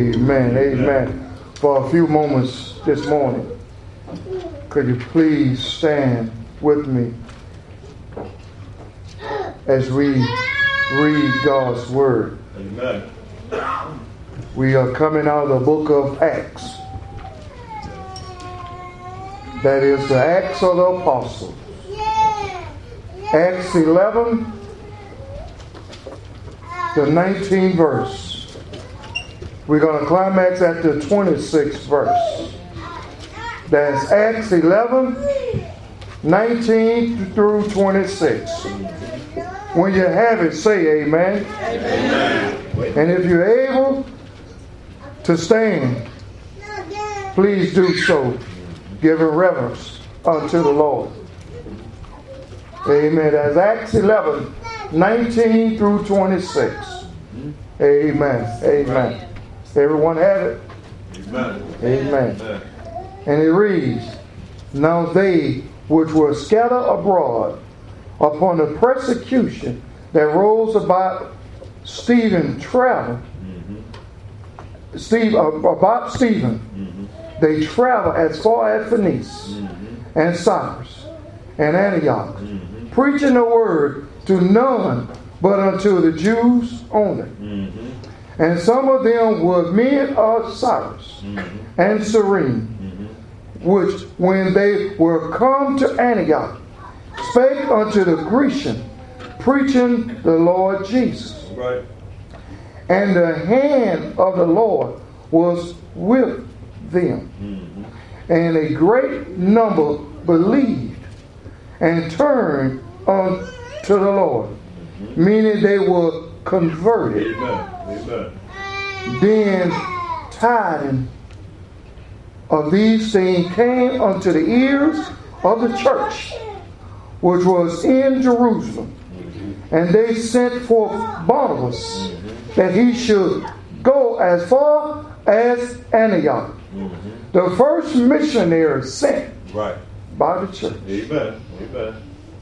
Amen. Amen. For a few moments this morning, could you please stand with me as we read God's Word? Amen. We are coming out of the book of Acts. That is the Acts of the Apostles. Acts 11, the 19th verse. We're going to climax at the 26th verse. That's Acts 11, 19 through 26. When you have it, say amen. Amen. And if you're able to stand, please do so, giving reverence unto the Lord. Amen. That's Acts 11, 19 through 26. Amen. Amen. Everyone have it? Amen. Amen. And it reads, Now they which were scattered abroad upon the persecution that rose about Stephen traveled, about Stephen, they traveled as far as Phoenice and Cyprus and Antioch, preaching the word to none but unto the Jews only. And some of them were men of Cyprus and Cyrene, which when they were come to Antioch, spake unto the Grecian, preaching the Lord Jesus. Right. And the hand of the Lord was with them. And a great number believed and turned unto the Lord, meaning they were converted. Amen. Amen. Then tidings of these things came unto the ears of the church, which was in Jerusalem. And they sent forth Barnabas, that he should go as far as Antioch, the first missionary sent by the church. Amen. Amen.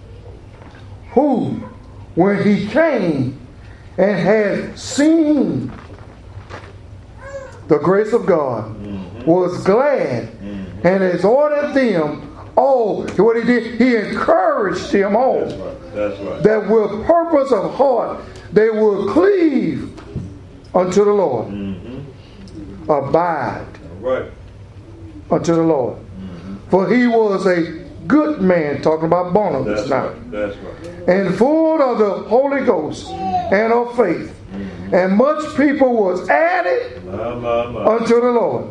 Who, when he came and had seen the grace of God, was glad and exhorted them all. What he did, he encouraged them all. That's right. That with purpose of heart they will cleave unto the Lord. Abide unto the Lord. For he was a good man, talking about Barnabas now. That's right. And full of the Holy Ghost and of faith. And much people was added unto the Lord.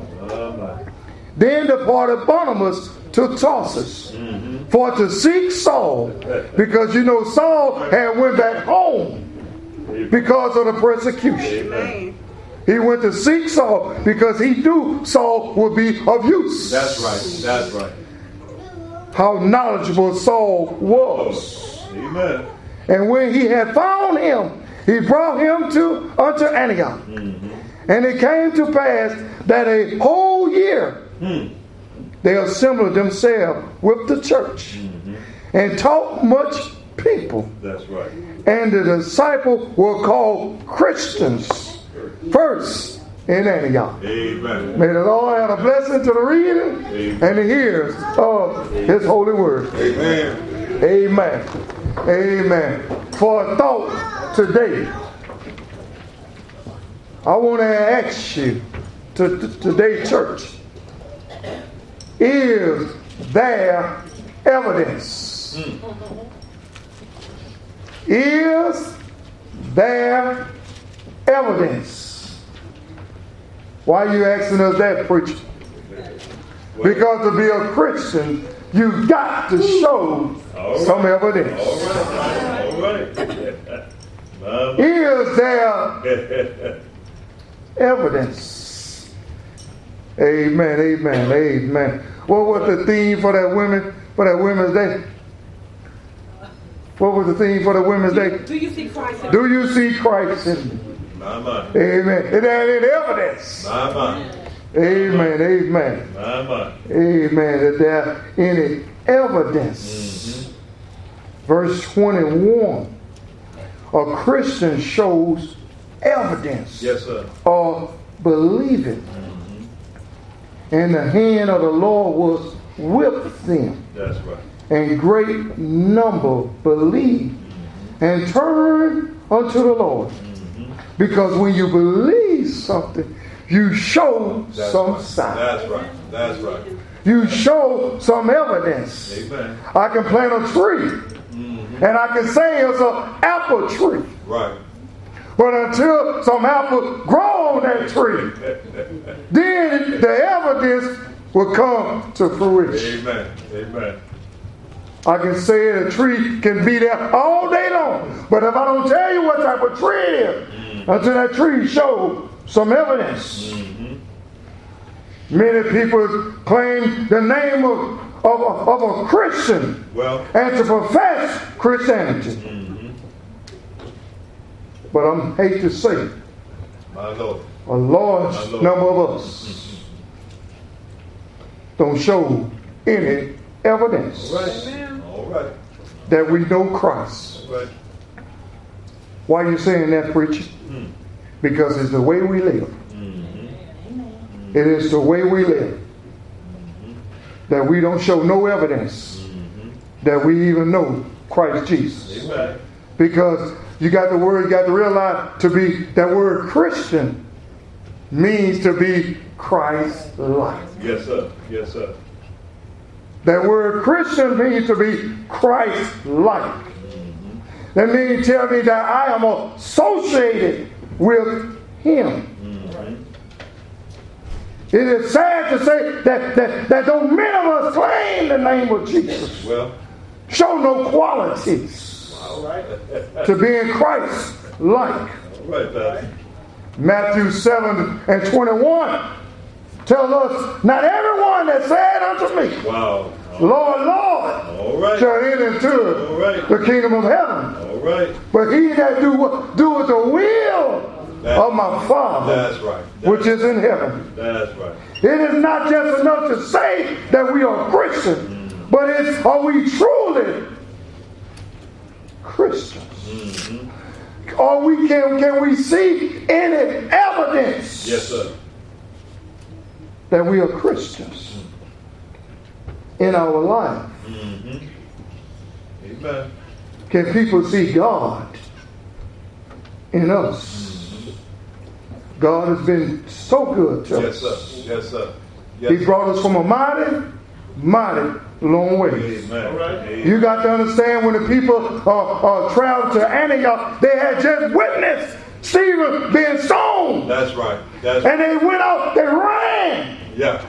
Then departed Barnabas to Tarsus for to seek Saul, because you know Saul had went back home because of the persecution. Amen. He went to seek Saul because he knew Saul would be of use. That's right. That's right. How knowledgeable Saul was. Amen. And when he had found him, he brought him unto Antioch. And it came to pass that a whole year they assembled themselves with the church and taught much people. That's right. And the disciples were called Christians first in Antioch. Amen. May the Lord add a blessing to the reading and the hearers of his holy word. Amen. Amen. Amen. For a thought today, I want to ask you, today, church, is there evidence? Is there evidence? Why are you asking us that, preacher? Because to be a Christian, you got to show some evidence. All right. Is there evidence? Amen, amen, amen. What was the theme for that Women's Day? What was the theme for the Women's Day? Do you see Christ in me? Do you see Christ in me? Amen. Is there any evidence? Amen, amen. Amen. Is there any evidence? Verse 21. A Christian shows evidence Yes, sir. of believeth. And the hand of the Lord was with them. That's right. And great number believed and turned unto the Lord. Because when you believe something, you show some sign. That's right. That's right. You show some evidence. Amen. I can plant a tree, and I can say it's an apple tree. Right. But until some apples grow on that tree, then the evidence will come to fruition. Amen. Amen. I can say a tree can be there all day long, but if I don't tell you what type of tree it is, until that tree shows some evidence. Many people claim the name of a Christian and to profess Christianity. But I hate to say, My Lord. a large number of us don't show any evidence All right. that we know Christ. All right. Why are you saying that, preacher? Because it's the way we live. It is the way we live. That we don't show no evidence that we even know Christ Jesus. Amen. Because you got the word, you got to realize that word Christian means to be Christ-like. Yes, sir. Yes, sir. That word Christian means to be Christ-like. That means tell me that I am associated with Him. It is sad to say that though many of us claim the name of Jesus, show no qualities to being Christ-like. All right, Pastor. Matthew 7:21 tells us, not everyone that said unto me, Wow. Lord, Lord, All right. shall enter into All right. the kingdom of heaven. All right. But he that doeth the will of my Father, That's right. which is in heaven. That's right. It is not just enough to say that we are Christians, but are we truly Christians? Or can we see any evidence Yes, sir. that we are Christians in our life? Amen. Can people see God in us? God has been so good to Yes, us. sir. Yes, sir. Yes, He brought us from a mighty, mighty long way. Amen. All right. You got to understand when the people traveled to Antioch, they had just witnessed Stephen being stoned. That's right. And they went out, they ran Yeah.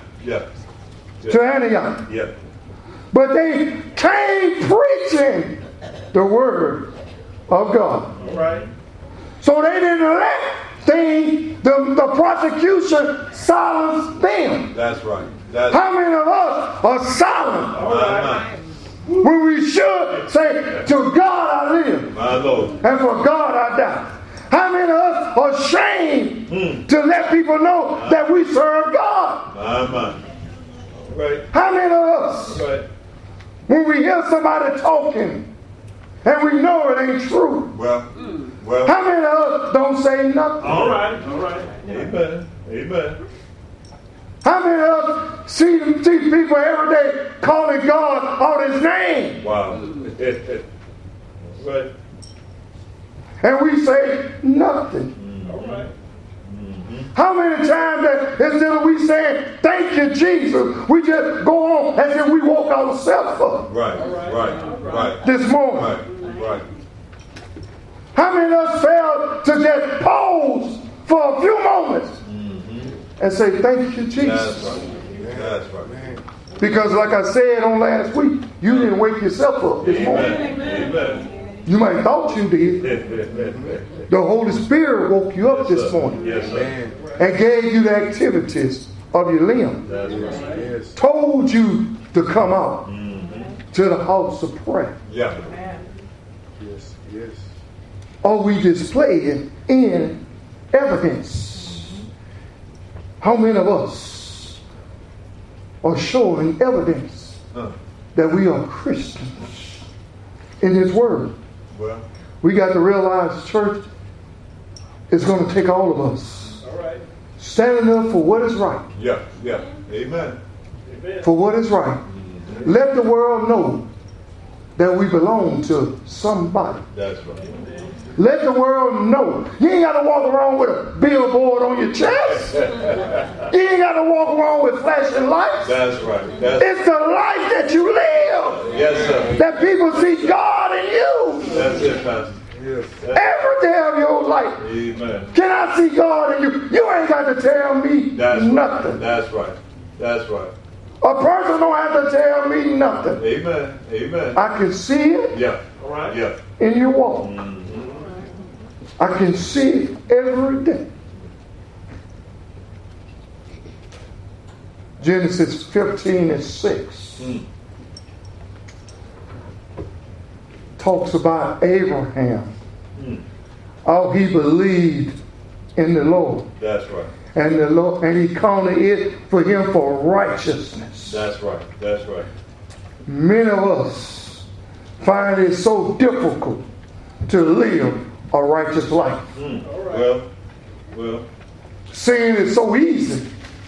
to Antioch. Yeah. But they came preaching the word of God. All right. So they didn't let the prosecution silence them. That's right. How many of us are silent All right. when we should say, to God I live My Lord. and for God I die? How many of us are ashamed to let people know that we serve God? My. All right. How many of us, All right. when we hear somebody talking and we know it ain't true, Well. how many of us don't say nothing? All right. All right. Amen. Amen. How many of us see people every day calling God out His name? Wow. Right. And we say nothing. All right. How many times that instead of we saying, thank you, Jesus, we just go on as if we woke ourselves up Right. this morning? Right. How many of us failed to just pause for a few moments and say, thank you, Jesus? That's right. Because like I said on last week, you didn't wake yourself up this morning. Amen. You might have thought you did. The Holy Spirit woke you up this morning Yes, sir. and gave you the activities of your limb. That's right. Yes. Told you to come out to the house of prayer. Yeah. Yes. Yes. Are we displaying in evidence? How many of us are showing evidence that we are Christians in His Word? Well. We got to realize, church, it's going to take all of us. All right. Standing up for what is right. Yeah, yeah. Amen. For what is right. Let the world know that we belong to somebody. That's right. Let the world know. You ain't got to walk around with a billboard on your chest. You ain't got to walk around with flashing lights. That's right. It's the life that you live. Yes, sir. That people see God in you. That's it, Pastor. Yes. Every day of your life. Amen. Can I see God in you? You ain't got to tell me nothing. Right. That's right. That's right. A person don't have to tell me nothing. Amen. Amen. I can see it. Yeah. All right. Yeah. In your walk. I can see it every day. Genesis 15:6 talks about Abraham. How he believed in the Lord. That's right. And the Lord, and he counted it for him for righteousness. That's right. That's right. Many of us find it so difficult to live a righteous life. Well. Sin is so easy.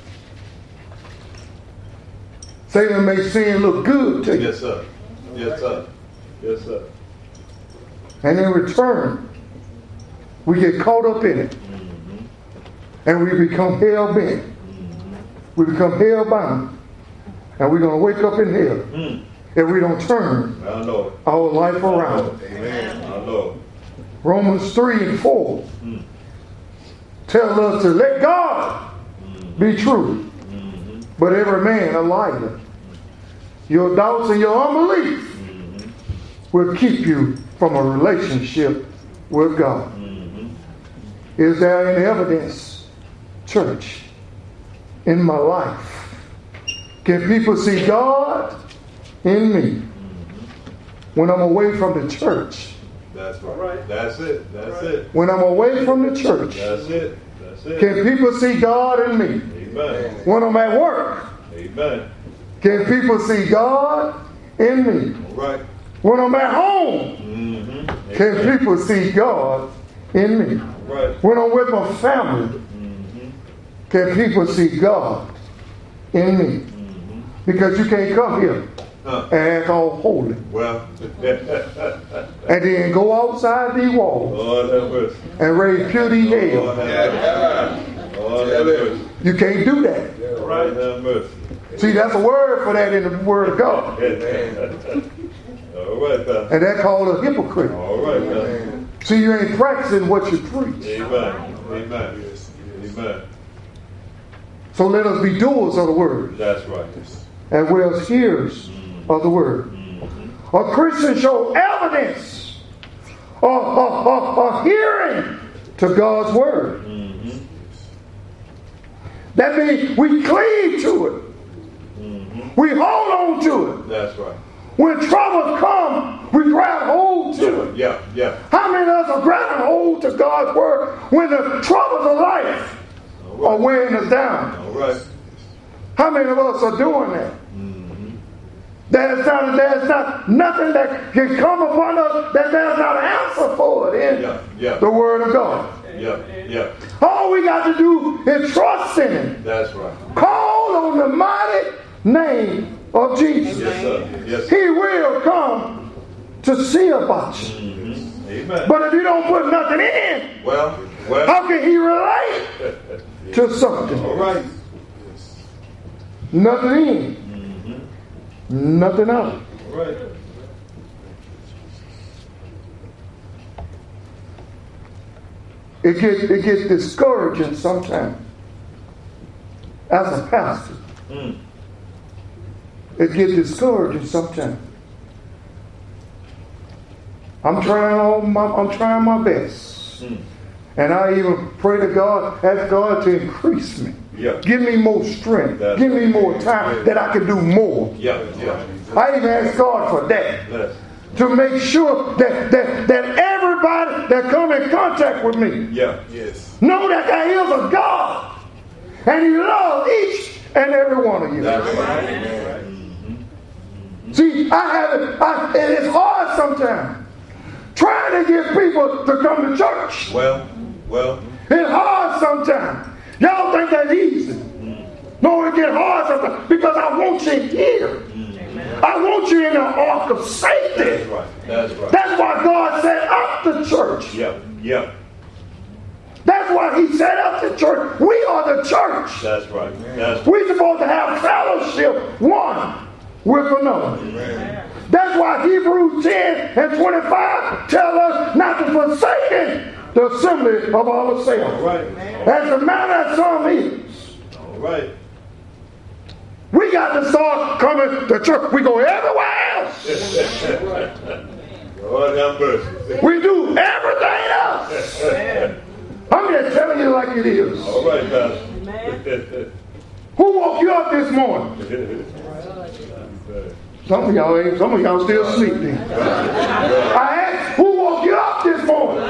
Satan makes sin look good to you. Yes, sir. Yes, sir. Yes, sir. And in return, we get caught up in it. And we become hell-bent. We become hell-bound. And we're going to wake up in hell if we don't turn our life around. Amen. Our Lord. Romans 3:4 tell us to let God be true, but every man a liar. Your doubts and your unbelief will keep you from a relationship with God. Is there any evidence, church, in my life? Can people see God in me when I'm away from the church? That's right. That's it. That's it. When I'm away from the church, that's it. That's it. Can people see God in me? Amen. When I'm at work, amen. Can people see God in me? All right. When I'm at home, can people see God in me? All right. When I'm with my family, can people see God in me? Because you can't come here and act all holy. Well. And then go outside these walls and raise purity hell. You can't do that. Right. See, that's a word for that in the Word of God. All right, and that's called a hypocrite. All right, see, you ain't practicing what you preach. Amen. Amen. Amen. So let us be doers of the Word. That's right. As well as hearers of the Word. A Christian show evidence of hearing to God's Word. That means we cleave to it. We hold on to it. That's right. When trouble comes, we grab hold to it. Yeah, yeah. How many of us are grabbing hold to God's Word when the troubles of life are weighing us down? All right. How many of us are doing that? There's not nothing that can come upon us that there's not an answer for it in the Word of God. Yeah. All we got to do is trust in Him. That's right. Call on the mighty name of Jesus. Yes, sir. Yes, sir. He will come to see about you. Amen. But if you don't put nothing in, well, how can He relate to something? All right. Nothing in. Nothing out. All right. It gets discouraging sometimes. As a pastor, it gets discouraging sometimes. I'm trying my best, and I even pray to God, ask God to increase me. Yeah. Give me more strength. Give me more time that I can do more. Yeah. I even ask God for that. Yes. To make sure that everybody that come in contact with me know that there is a God and He loves each and every one of you. That's right. See, it is hard sometimes trying to get people to come to church. Well. It's hard sometimes Y'all think that's easy. No, it get hard sometimes because I want you here. I want you in the ark of safety. That's right. That's right. That's why God set up the church. Yep. Yep. That's why he set up the church. We are the church. That's right. That's We're supposed to have fellowship one with another. Amen. That's why Hebrews 10 and 25 tell us not to forsake the assembly of ourselves. all right. As the manner of some is. All right. We got to start coming to church. We go everywhere else. Lord have mercy. We do everything else. I'm just telling you like it is. All right, Pastor. Who woke you up this morning? Some of y'all still sleeping. I asked, who woke you up this morning?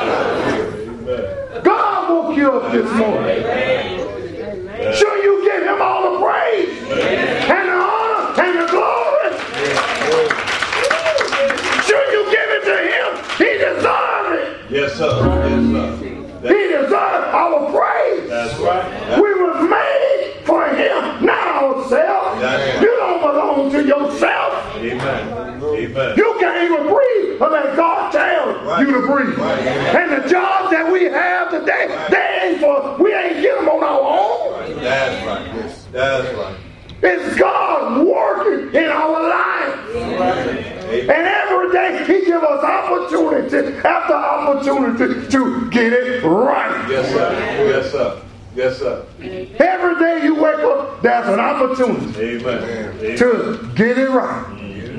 God woke you up this morning. Should you give him all the praise and the honor and the glory? Should you give it to him? He deserves it. Yes, sir. Yes, sir. He deserves our praise. That's right. We was made for him, not ourselves. That's right. You don't belong to yourself. Amen. Amen. You can't even breathe unless God tells you to breathe. Right. And the jobs that we have today, they ain't for, we ain't get them on our own. That's right. Yes. That's right. It's God working in our lives. And every day he gives us opportunity after opportunity to get it right. Yes, sir. Yes, sir. Yes, sir. Every day you wake up, there's an opportunity Amen. to get it right.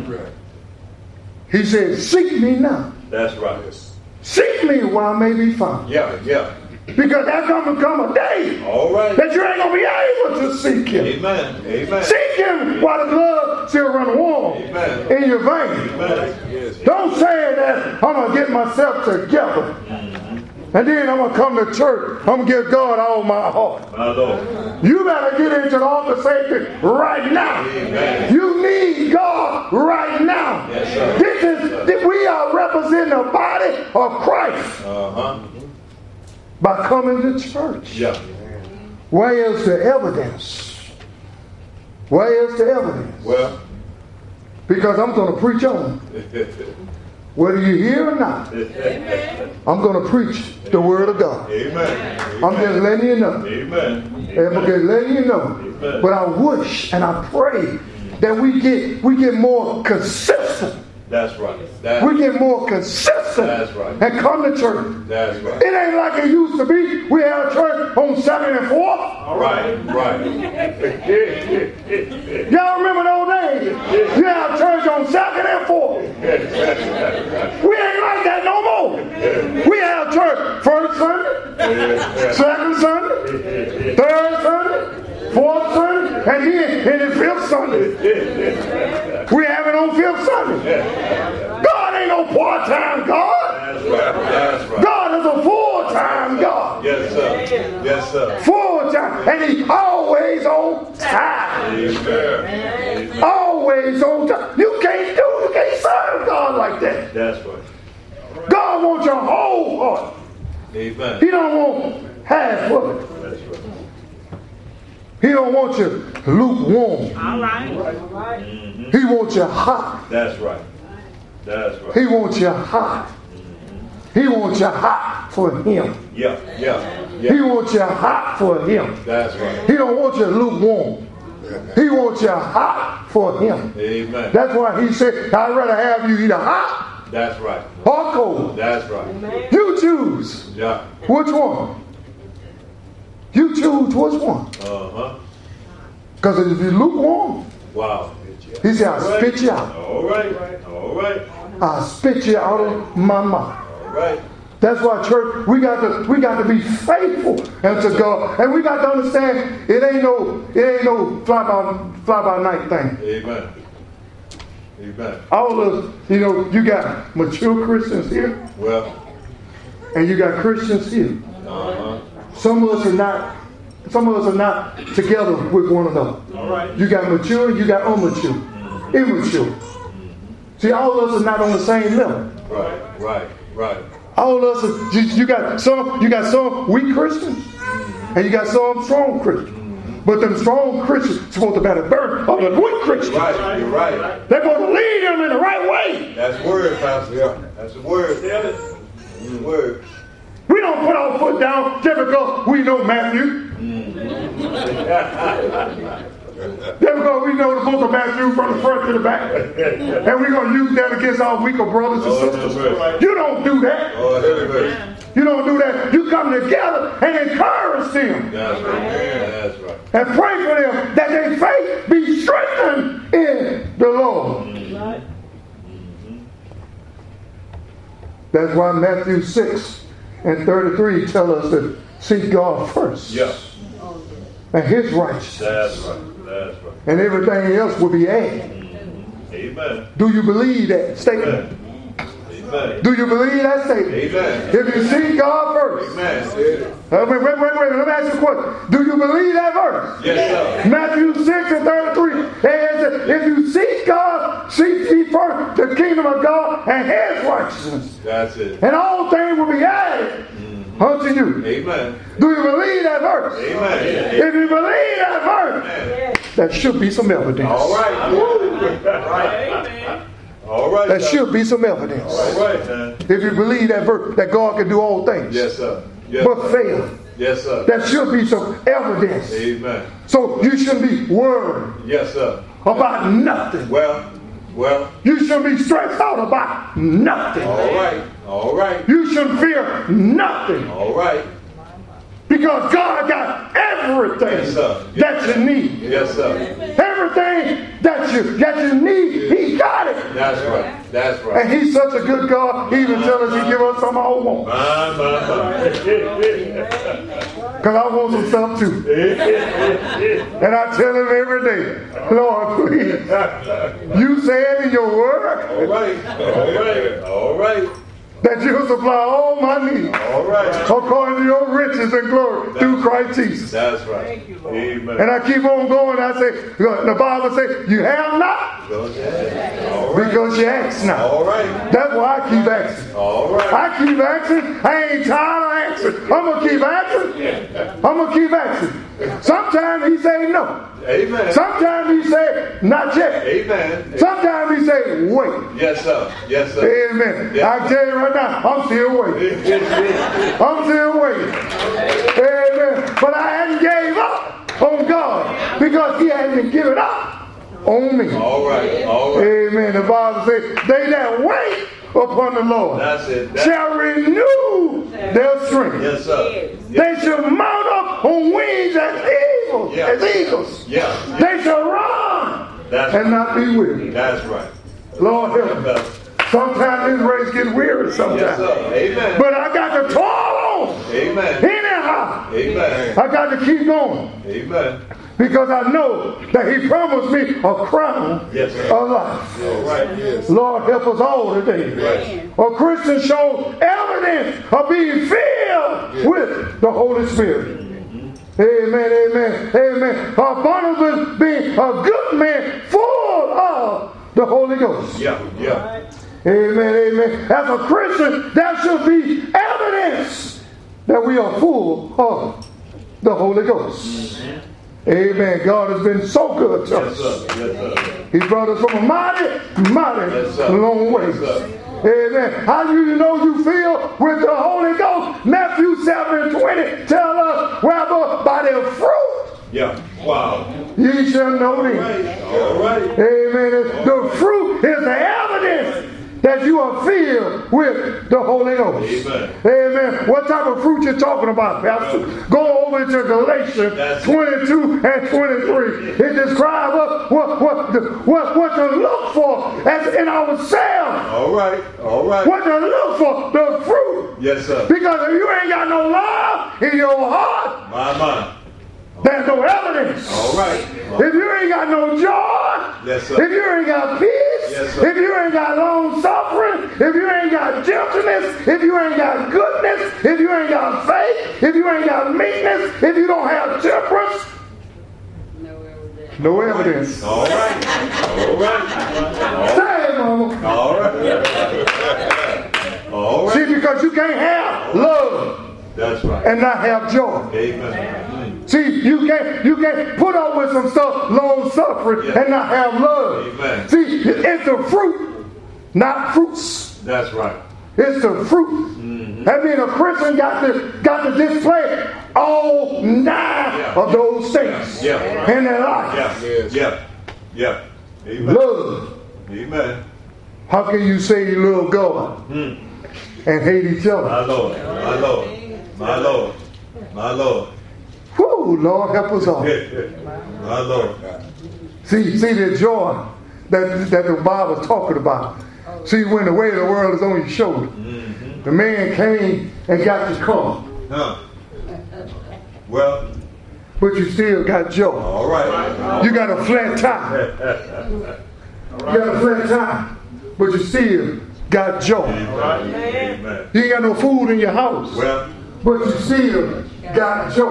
He said, seek me now. That's right. Seek me while I may be found. Yeah, yeah. Because there's going to come a day All right. that you ain't going to be able to seek him. Amen. Amen. Seek him while the blood still run warm Amen. in your veins. Amen. Don't say that I'm going to get myself together. And then I'm going to come to church. I'm going to give God all my heart. My Lord. You better get into the altar safety right now. Amen. You need God right now. Yes, sir. We are representing the body of Christ Uh-huh. by coming to church. Yeah. Where is the evidence? Where is the evidence? Well. Because I'm going to preach on. Whether you hear or not, I'm going to preach the word of God. Amen. I'm just letting you know. Amen. And I'm just letting you know. Amen. But I wish and I pray that we get more consistent. That's right. We get more consistent. That's right. And come to church. That's right. It ain't like it used to be. We had a church on 2nd and 4th. Right. Right. Y'all remember those days? You had a church on 2nd and 4th. We ain't like that no more. We had a church first Sunday, second Sunday, third Sunday, fourth Sunday, and then in the fifth Sunday. We have it on fifth Sunday. God ain't no part-time God. That's right. That's right. God is a full-time God. Yes, sir. Yes, sir. Full-time. And he's always on time. Amen. Always on time. You can't serve God like that. That's right. God wants your whole heart. Amen. He don't want half of it. That's right. He don't want you lukewarm. All right. He wants you hot. That's right. That's right. He wants you hot. He wants you hot for him. Yeah. Yeah. He Yeah. wants you hot for him. That's right. He don't want you lukewarm. He wants you hot for him. Amen. That's why he said, I'd rather have you either hot That's right. or cold. That's right. You choose. Yeah. Which one? You choose which one. Uh-huh. Because if you lukewarm, Wow. he said, I'll spit you out. All right. All right. I'll spit you out of my mouth. All right. That's why, church, we got to be faithful unto God. And we got to understand it ain't no fly by night thing. Amen. Amen. All of you got mature Christians here, Well. and you got Christians here. Uh-huh. Some of us are not together with one another. All right. You got mature, you got immature. See, all of us are not on the same level. Right. Right. Right. All of us, you got some weak Christians, And you got some strong Christians. But them strong Christians supposed to bear the burden of the weak Christians. Right, you're right. They're supposed to lead them in the right way. That's the word, Pastor. Yeah. That's the word. That's the word. We don't put our foot down just because we know Matthew. Just because we know the book of Matthew from the front to the back. And we're going to use that against our weaker brothers and sisters. You don't do that. You don't do that. You come together and encourage them. That's right. That's right. And pray for them that their faith be strengthened in the Lord. That's why Matthew 6:33 tell us to seek God first. Yes. And His righteousness. That's right. That's right. And everything else will be added. Amen. Do you believe that statement? Amen. Do you believe that statement? Amen. If you seek God first. Amen. Wait. Let me ask you a question. Do you believe that verse? Yes, sir. Matthew 6:33. It says, if you seek God, seek ye first the kingdom of God and His righteousness. That's it. And all things will be added unto you. Amen. Do you believe that verse? Amen. If you believe that verse, there should be some evidence. All right. Right. All right. There should be some evidence. All right, man. If you believe that verse, that God can do all things, Yes, sir. Yes, but sir. fail. Yes, sir. There should be some evidence. Amen. So you shouldn't be worried Yes, sir. about nothing. Well. You shouldn't be stressed out about nothing. All right. All right. You shouldn't fear nothing. All right. Because God got everything Yes, sir. that you need. Yes, sir. Everything that you need, He got it. That's right. That's right. And He's such a good God, He even tell us He give us some our want. My. Because I want some stuff too. And I tell Him every day, Lord, please, you said in your word All right. All right. All right. that you'll supply all my needs All right. according to your riches and glory through Christ Jesus. That's right. Amen. And I keep on going. I say, the Bible says, you have not All right. because you ask not. All right. That's why I keep asking. All right. I keep asking. I ain't tired of asking. I'm going to keep asking. I'm going to keep asking. Sometimes He say no. Amen. Sometimes He say not yet. Amen. Sometimes He say wait. Yes, sir. Yes, sir. Amen. Yeah. I tell you right now, I'm still waiting. I'm still waiting. Amen. But I hadn't gave up on God because He hadn't given up on me. All right. All right. Amen. The Bible says, they that wait upon the Lord That's it. shall renew their strength. Yes, sir. They shall mount up on wings as eagles. Yeah. As eagles. Yeah. They shall run That's and not be weary. That's right. Lord help me. Sometimes this race gets weary Yes, sometimes. sir. Amen. But I got to toil on. Amen. Anyhow. Amen. I got to keep going. Amen. Because I know that He promised me a crown Yes, sir. of life. All right. Yes. Lord help us all today. Right. A Christian shows evidence of being filled with the Holy Spirit. Amen, amen, amen. Barnabas being a good man full of the Holy Ghost. Yeah. Yeah. Amen, amen. As a Christian, there should be evidence that we are full of the Holy Ghost. Amen. God has been so good to Yes, us. sir. Yes, sir. He brought us from a mighty Yes, sir. long way. Yes, sir. Amen. How do you know you feel with the Holy Ghost? Matthew 7:20 tell us, whereby by their fruit Yeah. Wow. ye shall know them. All right. Amen. The fruit is the evidence that you are filled with the Holy Ghost. Amen. Amen. What type of fruit you talking about, Pastor? Go over to Galatians 22 and 23. It describes what to look for as in ourselves. All right. All right. What to look for, the fruit. Yes, sir. Because if you ain't got no love in your heart, My. there's no evidence. All right. If you ain't got no joy, Yes, sir. if you ain't got peace, Yes, sir. if you ain't got long suffering, if you ain't got gentleness, if you ain't got goodness, if you ain't got faith, if you ain't got meekness, if you don't have temperance, no evidence. All right. All right. Say it, mama. All right. All right. See, because you can't have love That's right. and not have joy. Amen. you can't put up with some stuff, long suffering, and not have love. Amen. See, it's the fruit, not fruits. That's right. It's the fruit. That means a Christian got to display all 9 of those things in their life. Yeah. Amen. Love. Amen. How can you say you love God and hate each other? My Lord. My Lord. My Lord. My Lord. Whoo, Lord, help us all. My Lord. See the joy that the Bible is talking about. See, when the weight of the world is on your shoulder, the man came and got your car. Well, but you still got joy. all right. You got a flat tire. You got a flat tire, but you still got joy. Amen. You ain't got no food in your house, Well, but you still got joy.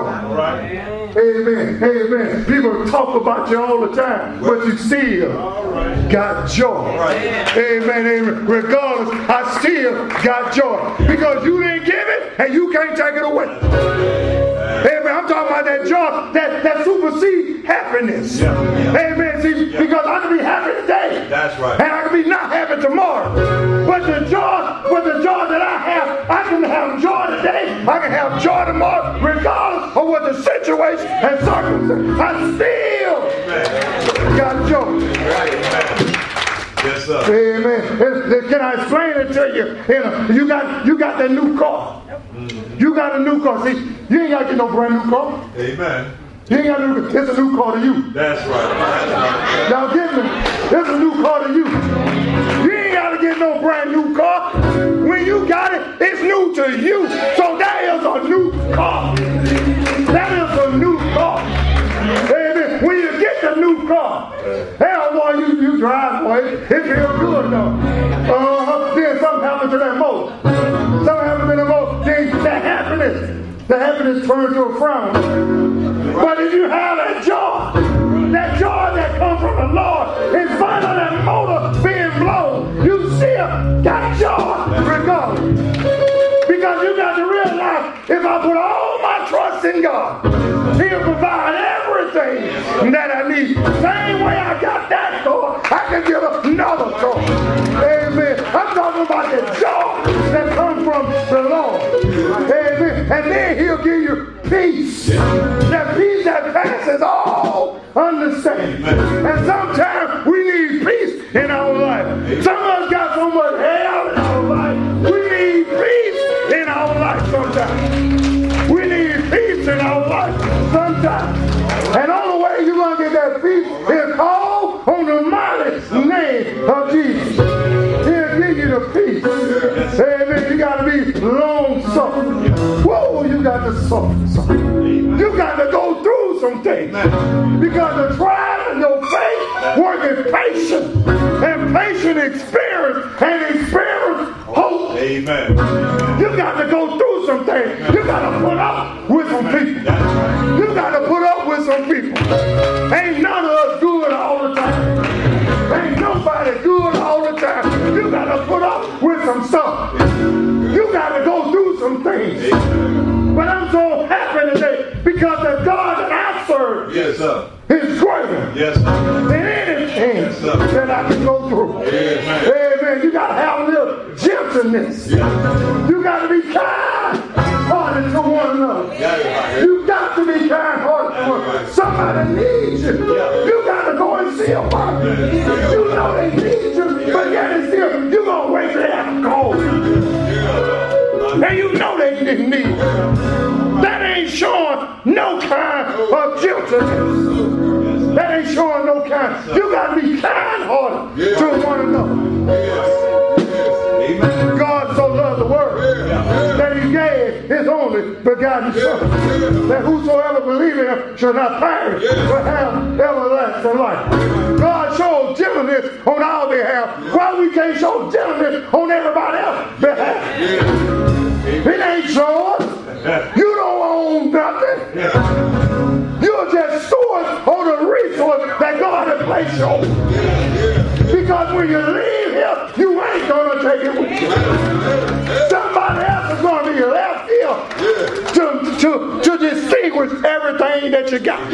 Amen. Amen. People talk about you all the time, but you still got joy. Amen. Amen. Regardless, I still got joy. Because you didn't give it and you can't take it away. Amen. I'm talking about that joy that supersedes happiness. Amen. See, because I can be happy today. that's right. And I can be not happy tomorrow. But the joy that I have, I can have joy today. I can have joy tomorrow, regardless of what the situation and circumstance. I still got joy. Yes, sir. Amen. Can I explain it to you? You got that new car. You got a new car. See, you ain't got to get no brand new car. Amen. You ain't got to do it's a new car to you. That's right. Now get me. It's a new car to you. You ain't got to get no brand new car. When you got it, it's new to you. So that is a new car. That is a new car. Amen. When you get the new car, hell boy, you drive, boy. It feels good though. Then something happens to that motor. Something happens to the motor. Then the happiness turns to a frown. But if you have that joy that comes from the Lord, in spite of that motor being blown, you still got joy regardless. Because you got to realize, if I put all my trust in God, He'll provide everything that I need. Same way I got that car, I can get another car. Amen. I'm talking about the joy that comes from the Lord. Amen. And then He'll give you peace. That peace that passes all understanding. And sometimes we need peace in our life. Some of us got so much hell in our life. We need peace in our life sometimes. We need peace in our life sometimes. And the only way you're going to get that peace is call on the mighty name of Jesus. He'll give you the peace. Amen. You got to be long suffering. Whoa, you got to suffer. You got to go through some things. Because the trial of your faith working patience. And patient experience. And experience hope. Amen. You got to go through some things. You got to put up with some people. You got to put up with some people. Ain't none of us good all the time. Ain't nobody good all the time. You got to put up with some stuff. You got to go through some things. But I'm so happy today because the God that I serve Yes, sir. is greater Yes, sir. than anything that I can go through. Amen. Amen. You got to have a little gentleness. You got to be kind-hearted to one another. You got to be kind-hearted to one another. Somebody needs you. You got to go and see a person. You know they need you, but yet and still, you're going to wait till they have to call you. And you know they didn't need you. That ain't showing no kind of gentleness. That ain't showing no kind. You got to be kind-hearted to one another. Amen. God so loved the world that He gave His only begotten Son, that whosoever believes in Him shall not perish but have everlasting life. God showed gentleness on our behalf. Why we can't show gentleness on everybody else's behalf? It ain't yours. You don't own nothing. You're just stewards on the resource that God has placed you on. Because when you leave here, you ain't going to take it with you. Somebody else is going to be left here to distinguish everything that you got.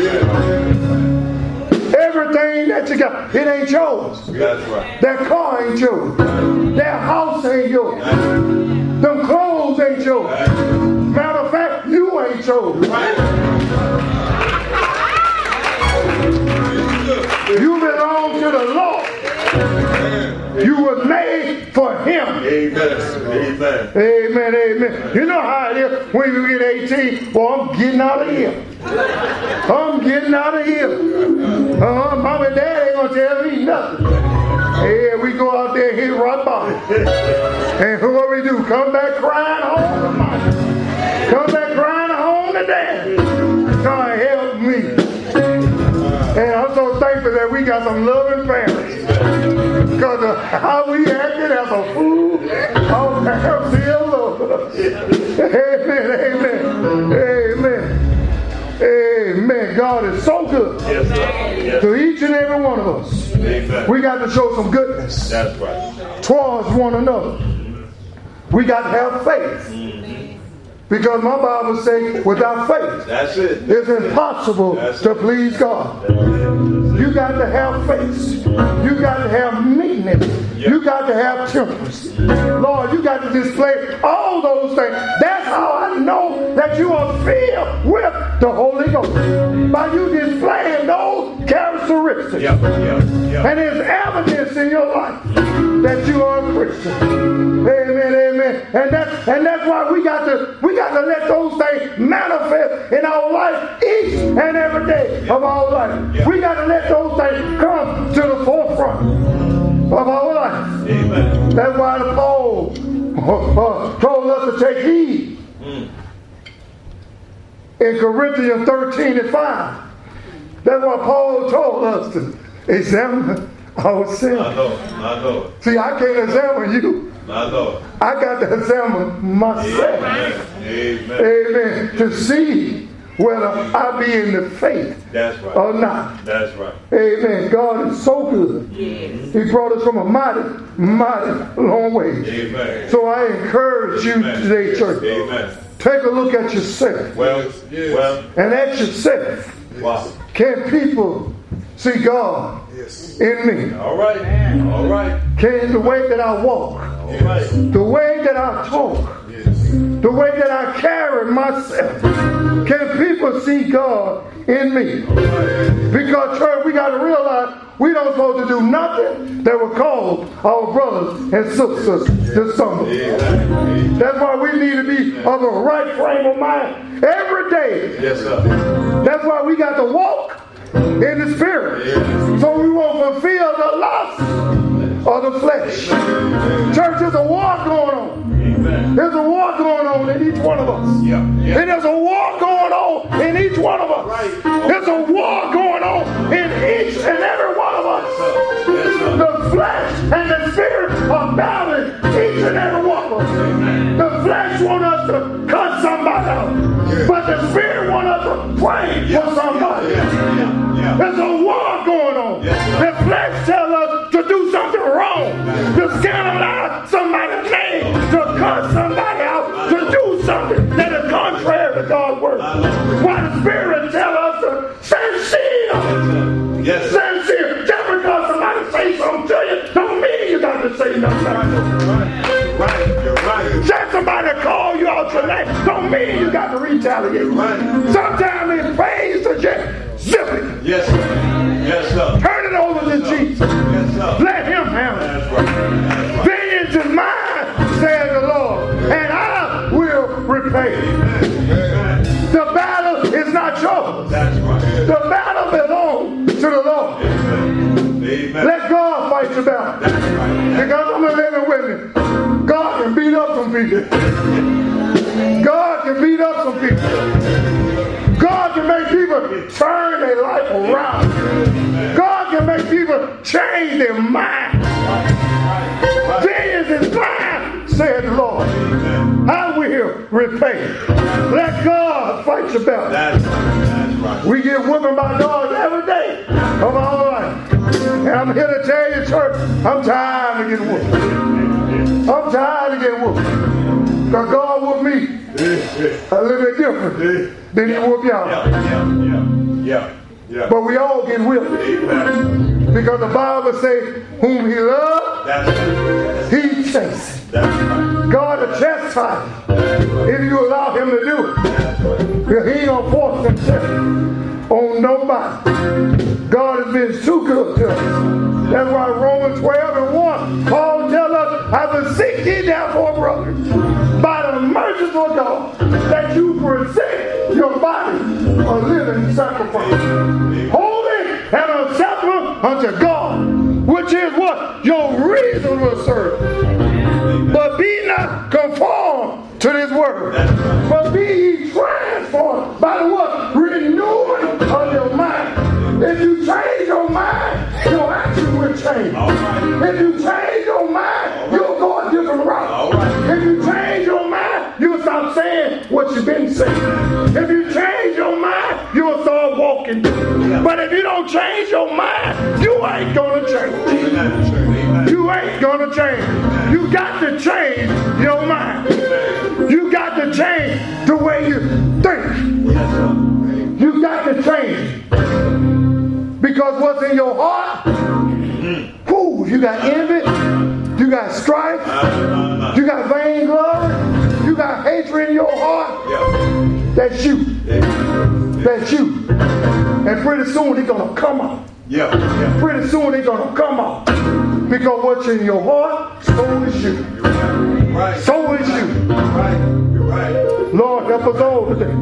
Everything that you got, it ain't yours. That's right. That car ain't yours. That house ain't yours. Them clothes ain't yours. Matter of fact, you ain't yours. You belong to the Lord. You were made for Him. Amen. Amen. Amen, amen. You know how it is when you get 18. Well, I'm getting out of here. I'm getting out of here. Mom and Dad ain't going to tell me nothing. Yeah, we go out there and hit rock bottom. And what we do? Come back crying home to Mama. Come back crying home to Dad. God help me. And I'm so thankful that we got some loving families. Because of how we acted as a fool, our parents still love us. Amen, amen, amen. Amen. God is so good. Yes, sir. Yes. To each and every one of us. Amen. We got to show some goodness. That's right. Towards one another. We got to have faith. Because my Bible says, without faith, That's it. it's impossible to please God. You got to have faith. You got to have meekness. You got to have temperance. Lord, you got to display all those things. That's how I know that you are filled with the Holy Ghost. By you displaying those characteristics. And there's evidence in your life that you are a Christian. Amen, amen. And that's why we got to let those things manifest in our life each and every day of our life. We got to let those things come to the forefront of our life. Amen. That's why Paul told us to take heed. In Corinthians 13:5. That's why Paul told us to examine ourselves. I know. See, I can't examine you. I know. I got to examine myself. Amen. Amen. To see whether I be in the faith That's right. or not. That's right. Amen. God is so good. Yes. He brought us from a mighty, mighty long way. Amen. So I encourage you Amen. today, church. Amen. Take a look at yourself. Well, And ask yourself, wow. can people see God in me? All right. All right. Can the way that I walk, All right. the way that I talk, the way that I carry myself, can people see God in me? Because, church, we got to realize we don't supposed to do nothing that will cause our brothers and sisters to stumble. That's why we need to be of a right frame of mind every day. Yes, sir. That's why we got to walk in the Spirit. So we won't fulfill the lust of the flesh. Church, there's a war going on. There's a war going on in each one of us. And there's a war going on in each one of us. There's a war going on in each and every one of us. The flesh and the Spirit are battling each and every one of us. The flesh wants us to cut somebody out. But the Spirit wants us to pray for somebody. There's a war going on. The flesh tells us to do something wrong, to scandalize somebody's name, to cut somebody out, to do something that is contrary to God's word. While the Spirit tells us to stand still. Yes. Stand still. Just because somebody say something to you, don't mean you got to say nothing. Right. You're right. Just somebody call you out your name, don't mean you got to retaliate. Sometimes it pays to just zip it. Yes, sir. Yes, sir. Turn it over to Jesus. Yes, sir. Let Him handle it. That's right. Vengeance is mine, says the Lord, and I will repay. The battle is not yours. That's right. The battle belongs to the Lord. Amen. Let God fight your battle. That's right. Because I'm a living witness. God can beat up some people. God can beat up some people. God can make people turn their life around. God can make people change their mind. Vengeance is mine, said the Lord. I will repay. Let God fight your battle. That's right. We get whooping by God every day of our life. And I'm here to tell you, church, I'm tired of getting whooped. I'm tired of getting whooped. Because God whooped me a little bit different than He whooped y'all. Yeah. Yeah. But we all get whipped. Amen. Because the Bible says, whom he loves, That's right. he chases. That's right. God will chastise if you allow him to do it. That's right. Because he ain't going to force himself on nobody. God has been too good to us. That's why Romans 12:1, Paul tells us, I beseech ye therefore, brothers, by the mercies of God, that you present your body a living sacrifice, holy and acceptable unto God, which is what? Your reasonable service. But be not conformed to this world, but be ye transformed by the what? Renewing of your mind. If you change your mind, your action will change. If you change your mind, you'll go a different route. If you change your mind, you'll stop saying what you've been saying. If you change your mind, you'll start walking. But if you don't change your mind, you ain't gonna change. You ain't gonna change. You got to change your mind. You got to change the way you think. You got to change. Because what's in your heart, whoo, you got envy, you got strife, you got vainglory, you got hatred in your heart. That's you. That's you. And pretty soon it's going to come out. Pretty soon it's going to come out. Because what's in your heart, so is you. So is you. Lord, help us all today.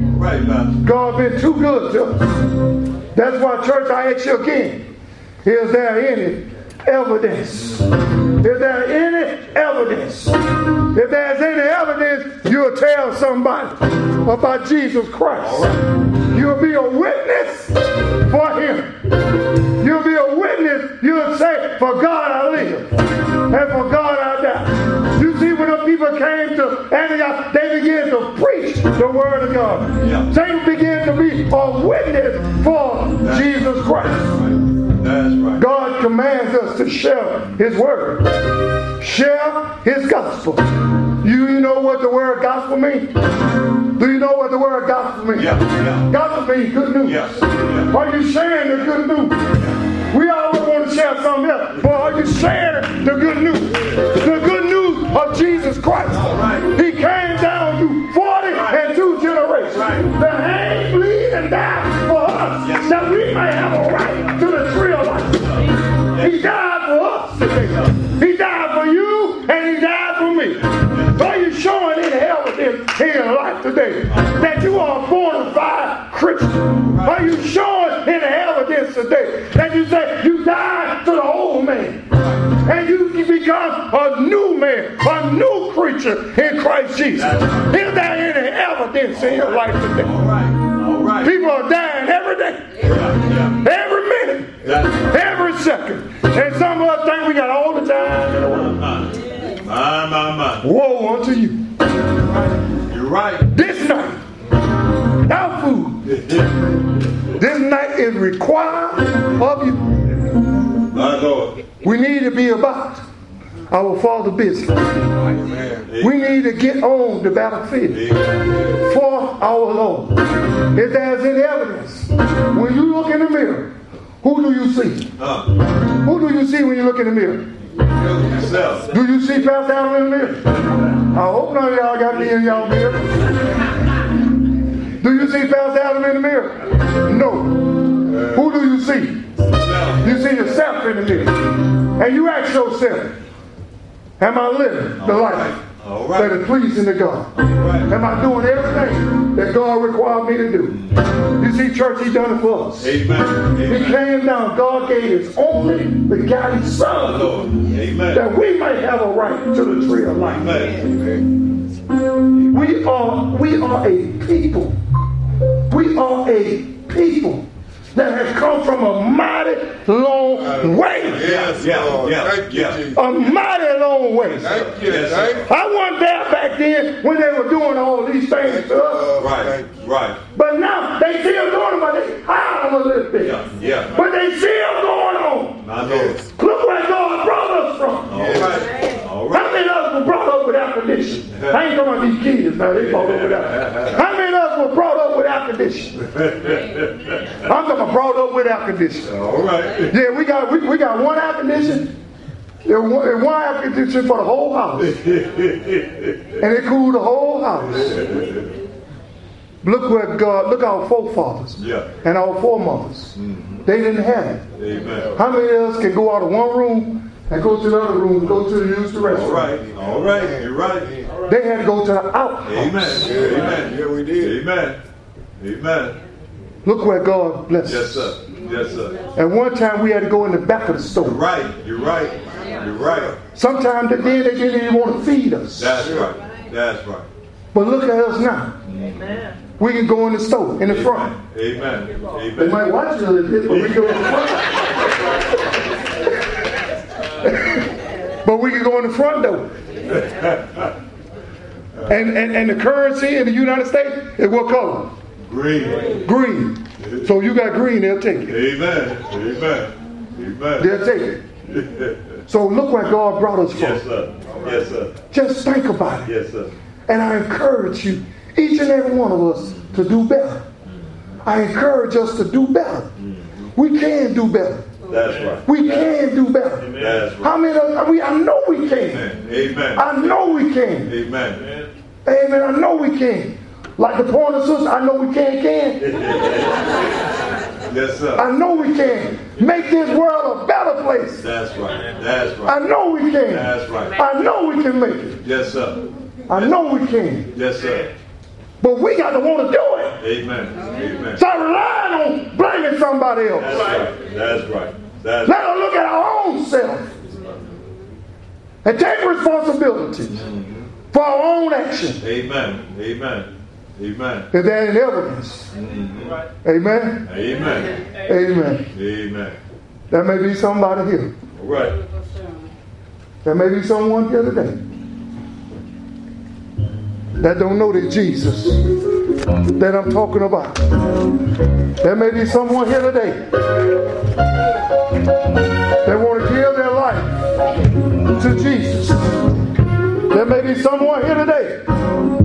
God been too good to us. That's why, church, I ask you again, is there any evidence? Is there any evidence? If there's any evidence, you'll tell somebody about Jesus Christ. You'll be a witness for him. You'll be a witness. You'll say, for God I live, and for God I die. You see, when the people came to Antioch, they began to preach the word of God. They began to be a witness for Jesus Christ. That's right. God commands us to share his word. Share his gospel. You know what the word gospel means? Do you know what the word gospel means? Gospel means good news. Are you sharing the good news? We always want to share something else, but are you sharing the good news? The good news of Jesus Christ. He came down through 42 generations to hang, bleed, and die for us, that we may have a right to the tree of life. He died for us today. He died for you, and he died for me. Are you showing any evidence in your life today that you are a bona fide Christian? Are you showing any evidence today that you say you died to the old man and you become a new man, a new creature in Christ Jesus? Is there any evidence in your life today? People are dying every day, every minute, every second, and some of us think we got all the time in the world. Woe unto you. You're right. This night, our food, this night is required of you. My Lord. We need to be about our Father's business. We need to get on the battlefield for our Lord. If there's any evidence, when you look in the mirror, who do you see? Who do you see when you look in the mirror? Yourself. Do you see Pastor Adam in the mirror? I hope none of y'all got me in y'all mirror. Do you see Pastor Adam in the mirror? No. Who do you see? You see yourself in the mirror. And you ask yourself, am I living the life that is pleasing to God? Am I doing everything that God required me to do? You see, church, he done it for us. Amen. He came down. God gave his only begotten Son that we may have a right to the tree of life. We are a people. We are a people that has come from a mighty long way. A mighty long way. I wasn't there back then when they were doing all these things to us. Right. But now they still doing them, but they hide them a little bit. But they still going on. Look where God brought us from. How many of us were brought up without condition? I ain't talking about these kids now. They brought up without. How many of us of us brought up with air conditioning. I'm talking about brought up with air conditioning. All right. Yeah, we got one air conditioner. And one air conditioner for the whole house. And it cooled the whole house. Look our forefathers and our foremothers. They didn't have it. Amen. How many of us can go out of one room and go to the other room, go to the use the restroom? All right. You're right. They had to go to the outhouse. Amen. Amen. Yeah, we did. Amen. Amen. Look where God blessed Yes, us. sir. Yes, sir. And one time we had to go in the back of the store. You're right. You're right. You're right. Sometimes then they didn't even want to feed us. That's right. That's right. But look at us now. Amen. We can go in the store, in the front. Amen. They Amen. might watch us a little bit, but we can go in the front. But we can go in the front door. And the currency in the United States is what color? Green. Green. So you got green, they'll take it. Amen. Amen. Amen. They'll take it. So look where God brought us from. Yes, sir. Yes, sir. Just think about it. Yes, sir. And I encourage you, each and every one of us, to do better. I encourage us to do better. We can do better. That's right. We can do better. That's right. How many of us? I know we can. Amen. I know we can. Amen. Amen. I know we can. Like the Pointer Sisters, I know we can. Yes, sir. I know we can. Make this world a better place. That's right. That's I right. know we can. That's right. I know we can make it. Yes, sir. I know we can. Yes, sir. But we got to want to do it. Amen. Amen. Stop relying on blaming somebody else. That's right. That's right. That's Let us look at our own self and take responsibility for our own action. Amen. Amen. Amen. Is there any evidence? Amen. Amen. Amen. Amen. There may be somebody here. All right. There may be someone here today that don't know the Jesus that I'm talking about. There may be someone here today that want to give their life to Jesus. There may be someone here today